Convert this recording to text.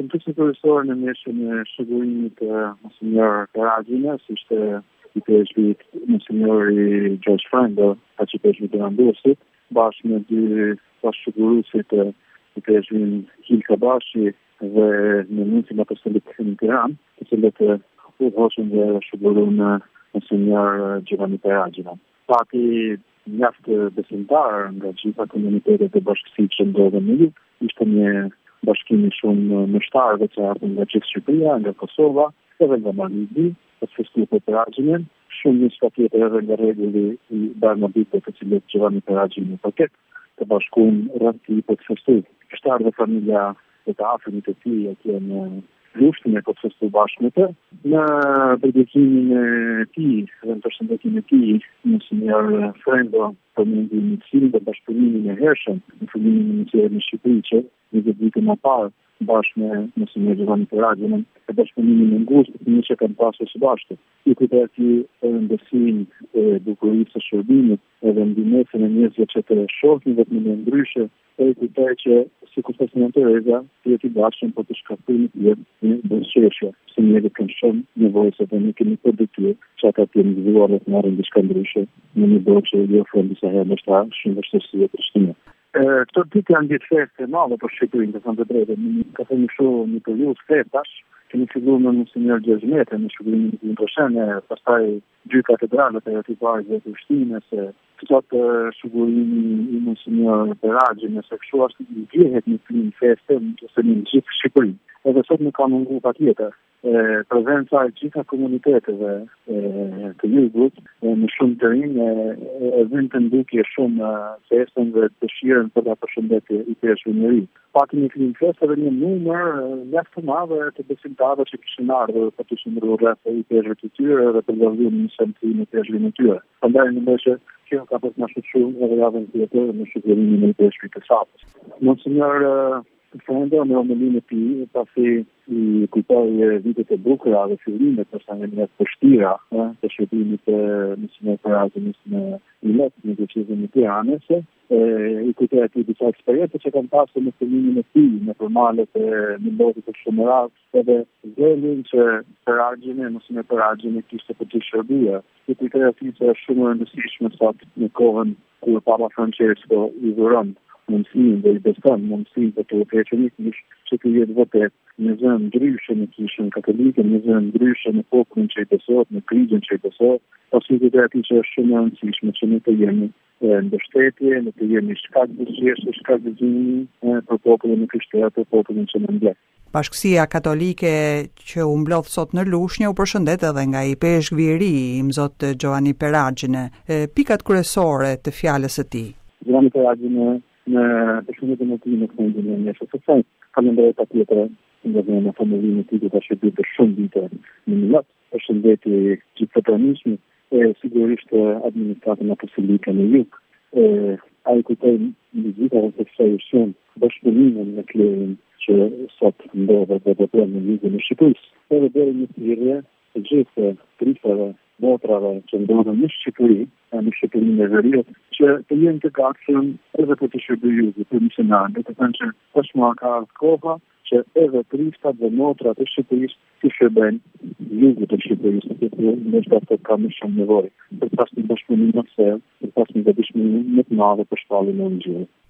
Të pyesin profesorin e meshën e shëgurimit Monsinjor Peragine, si ishte i PhD Monsinjori George Frendo, ka që PhD të Randosit, bashkë me dy bashkëshëgurusit i PhD Hilka Bashi dhe në Nuncin Apostolik në Tiranë, të cilët u hoshën dhe shëgurun Monsinjor Giovanni Peragine. Pati mjaftë besimtar nga gjitha komunitetet e bashkësit që ndodhen në jug, ishte një bashkimi shumë mështarëve që ardhën nga gjithë Shqipëria, nga Kosova, edhe nga Malidi, të festu për Peraginen, shumë një shka tjetër edhe nga regulli i Barnabite të cilët Giovanni Peragine përket të bashkun rënd i për të festu. Kështarë dhe familja e të afrimit e ti e tje në lushtin e për të festu bashkë me të. Në përdekimin e ti, dhe në përshëndetin e ti, Monsinjor Frendo për mëndimitësin dhe bashkëpunimin e hershëm në fillimin e mësirën në Shqipëri që një vitë më parë bashkë me Monsinjor Giovanni Peragine e bashkëpunimin e ngushtë të një që kanë pasur së bashku. I kujtoj ati ndërsinë e bukurisë së shërbimit edhe ndihmën e njerëzve që të shohin vetëm në ndryshe, e i kujtoj që si kur Monsinjor Tereza të jetë i dashur për të shkaktuar një bashkëqeshje, se njerëzit kanë shumë nevojë dhe ne kemi për detyrë që ata të ndihmuar të marrin diçka ndryshe në një botë që i ofron disa herë më shumë vështirësi të shtunë. Këto ditë janë ditë feste madhe për Shqipërinë, të thënë të drejtën. Ka thënë një periudhë festash, kemi filluar me Monsinjor Gjergjmete në shkëllimin e Koshene, pastaj dy katedralet e atij parë të Prishtinës, sot shkëllimi i Monsinjor Peragine, se kështu është i vjehet një film feste në gjithë Shqipërinë. Edhe sot nuk ka mungu patjetër. Prezenca e gjitha komuniteteve të jugut në shumë të rinj e vënë të ndukje shumë festën dhe dëshirën për ta përshëndetje i peshënëri. Pati një film festë dhe një numër mjaft të madh të besimtarëve që kishin ardhur për të qëndruar rreth i peshëve të tyre dhe për vëllëzimin në sentime të peshëve të tyre. Prandaj mendoj që kjo ka pasur më shumë edhe javën tjetër në shërbimimin e peshëve të sapës. Monsinjor Frendo në homilinë e tij, pasi i kujtoi vitet e bukura dhe fillimet përsa një vështira të shërbimit të Monsinjor Peragine në Ilet, në diocezën e Tiranës, i kujtoi atij disa eksperiencë që kanë pasur në fillimin e tij në formalet e Milodit të Shumërat, edhe zëlin që Monsinjor Peragine kishte për të shërbuar. I kujtoi atij që është shumë e rëndësishme sot në kohën kur Papa Francesco i dhuron mundësinë dhe i beson mundësinë për të operacionisht që të jetë vërtet një zënë ndryshe në kishën katolike, një zënë ndryshe në popullin që i besohet, në krigjën që i besohet, ose i ati që është shumë e rëndësishme që ne të jemi mbështetje, ne të jemi shkak buzëqeshje, shkak gëzimi për popullin e krishterë, për popullin që në mbledh. Bashkësia Katolike që u mblodh sot në Lushnjë u përshëndet edhe nga i peshgviri i Mzot Giovanni Peragine. Pikat kryesore të fjalës së tij. Giovanni Peragine në përshëndetjen e tij në fundin e mesës së fundit. Falenderoj patjetër nga familjen e tij që ka shërbyer për shumë vite në Milat. Përshëndetje gjithë pranishmit e sigurisht administratën apostolike në jug. Ai kujtoi në gjitha rrethësisht shumë bashkëpunimin me klerin që sot ndodhet dhe do në jugun e Shqipërisë. Edhe deri në thirrje të gjithë prifave, motrave që ndodhen në Shqipëri, në Shqipërinë e Veriut, që të jenë të gatshëm edhe për të shërbyer jugut, për misionarët. Do të thënë që tashmë ka ardhur koha që edhe prifat dhe motrat e Shqipërisë të shërbejnë jugut të Shqipërisë, sepse ndoshta ato kanë më shumë nevojë për pas një bashkëpunim më të thellë, për pas një dëshmi më të madhe për shpalljen e Ungjillit.